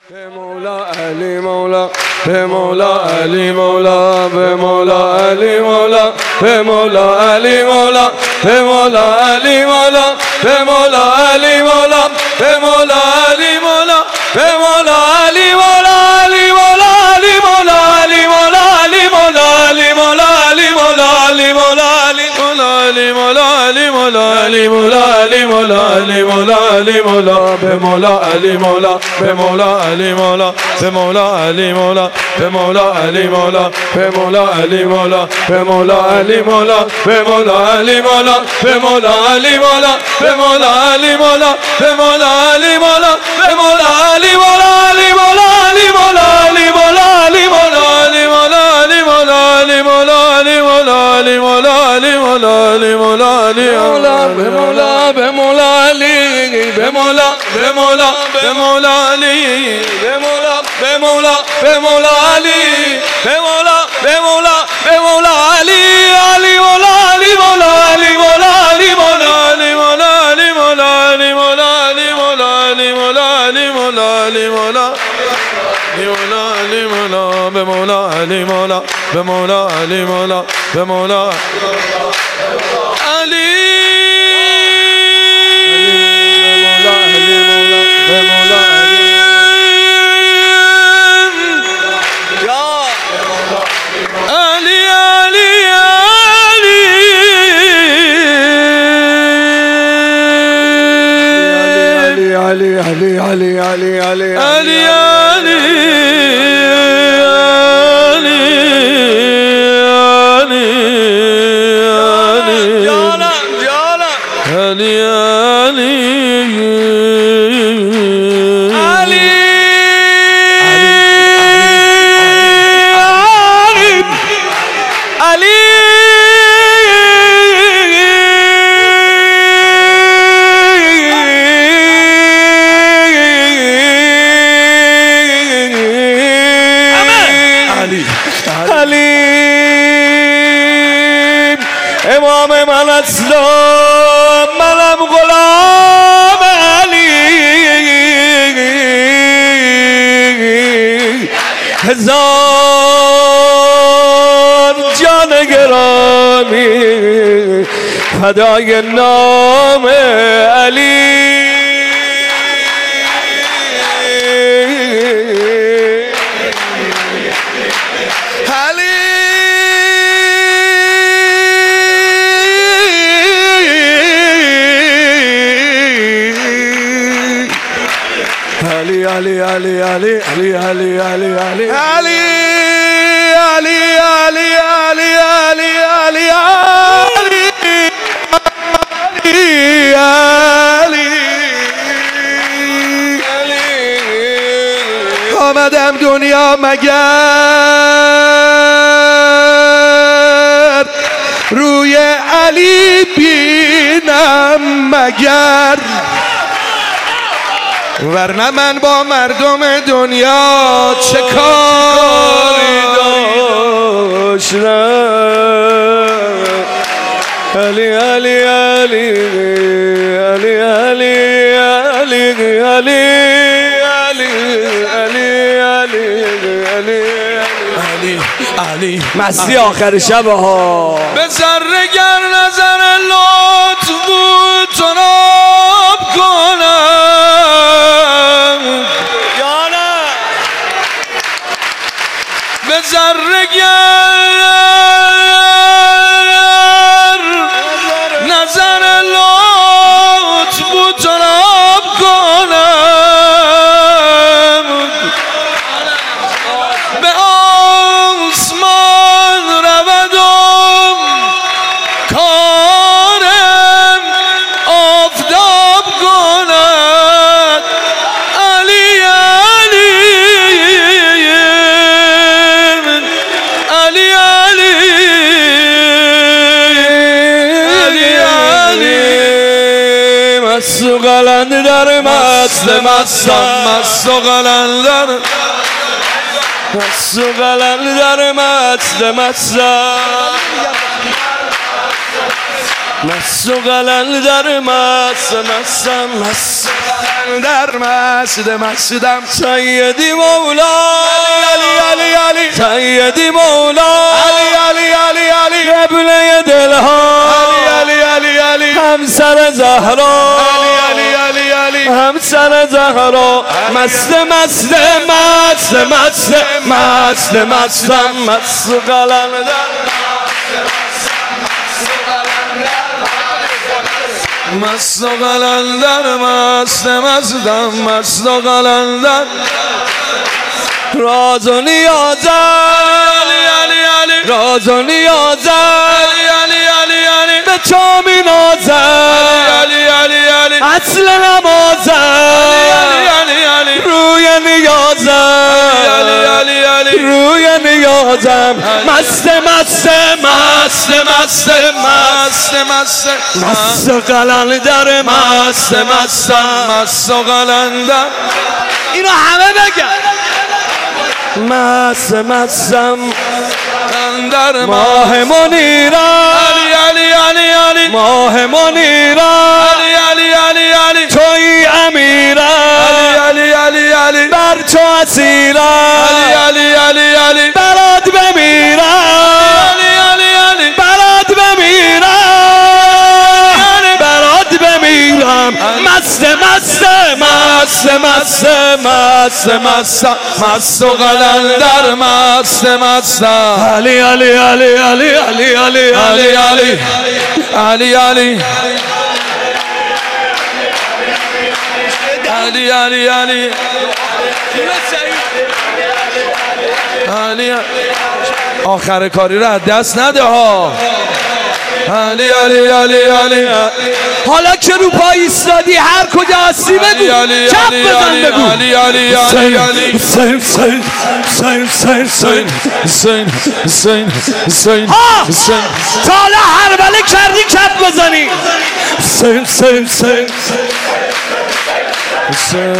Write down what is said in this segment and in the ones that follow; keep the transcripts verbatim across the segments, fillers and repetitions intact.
به مولا علی مولا به مولا علی مولا به مولا علی مولا به مولا علی مولا به مولا علی مولا به مولا علی مولا به مولا علی مولا به مولا علی مولا علی مولا علی مولا علی مولا علی مولا علی مولا علی مولا علی مولا علی مولا علی مولا علی مولا علی مولا علی مولا علی مولا علی مولا به مولا علی مولا به مولا علی مولا به مولا علی مولا به مولا علی مولا به مولا علی مولا به مولا علی مولا به مولا علی مولا به مولا علی مولا به مولا علی مولا به مولا علی مولا به مولا علی مولا علی مولا علی مولا علی مولا علی مولا علی مولا علی مولا علی مولا علی مولا علی مولا علی مولا علی مولا علی مولا به مولا به مولا علی به مولا به مولا به مولا علی به مولا به مولا به مولا علی به مولا به مولا به مولا علی علی مولا علی مولا علی مولا علی مولا علی مولا علی مولا علی مولا علی مولا علی مولا علی مولا علی مولا علی مولا به مولا علی مولا به مولا علی مولا به مولا علی علي علي علي علي علي علي علي امام من اسلام منم غلام علی هزار جان گرامی فدای نام علی علي علي علي علي علي علي علي علي علي علي علي علي علي علي علي آمدم دنیا مگر روی علی بینم مگر ورنه من با مردم دنیا چه کاری داشتم علی علی علی علی علی علی علی علی علی علی علی علی مستی آخر شب ها به ذره گر نظر لطف بود تناب کنم به ذره گر نظر لطف بود تناب کنم به آسمان رودم کارم آفتاب کند علی علی علی علی علی مست و قلندر مست مستم مست و قلندر مست و قلندر مست مستم مست و قلندر مست مستم مست در مست مستم سیدی مولا علی علی علی سیدی مولا علی علی علی علی قبله دلها علی علی علی همسر زهرا علی علی علی همسر زهرا مست مست مست مست مست مستم مست و قلندر مست و قلندر مست مستم مست و قلندر راز و نیازم علی علی علی راز و نیازم علی علی علی علی به تو می نازم علی علی علی اصل نمازم علی علی علی روی نیازم علی علی علی روی نیازم مست مست مست مست مست مست مست مست و قلندر مست مستم مست و قلندر اینو همه بگن مست مستم قلندر ماه منیرم علی علی علی علی ماه منیرم علی علی علی علی توی امیرم علی علی علی بر تو اسیرم علی علی علی علی برات بمیرم علی علی علی برات بمیرم برات بمیرم مست مست مست مست مست مست مست و قلندر مست مست علی علی علی علی علی علی علی علی علی علی علی علی علی علی آخر کاری را دست نده ها علی علی علی علی حالا که رو پای ایستادی هر کجا هستی بگو چپ بزن بگو علی علی علی علی حسین حسین حسین حسین حسین حسین حسین ها حسین تا حالا هر بله کردی چپ بزنی حسین حسین حسین حسین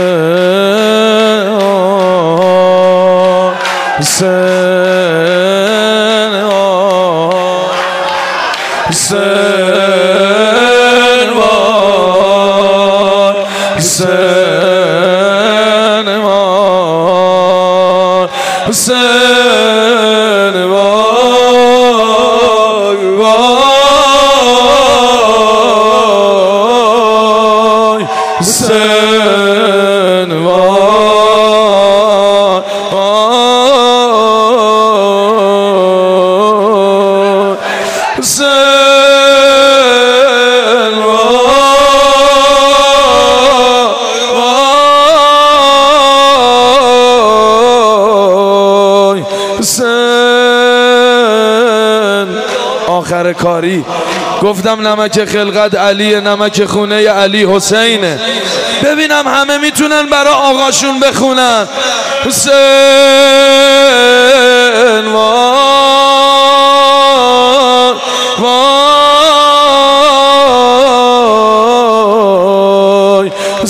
حسین حسین وای وای حسین وای وای حسین وای حسین آخر کاری گفتم نمک خلقت علی، نمک خونه علی حسینه. ببینم همه میتونن برای آقاشون بخونن. حسین وای وای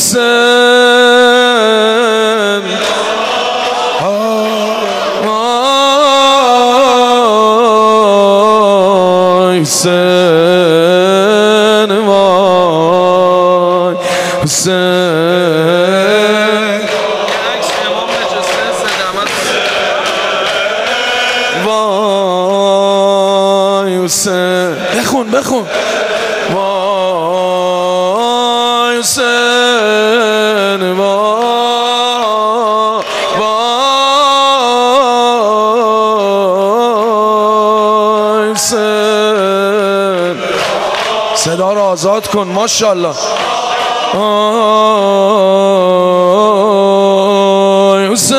حسین وای حسین وای حسین وای حسین بخون بخون وای حسین وای وای حسین صدا رو آزاد کن ماشاءالله. وای حسین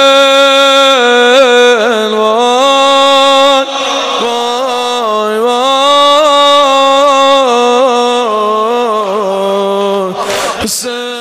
وای وای وای حسین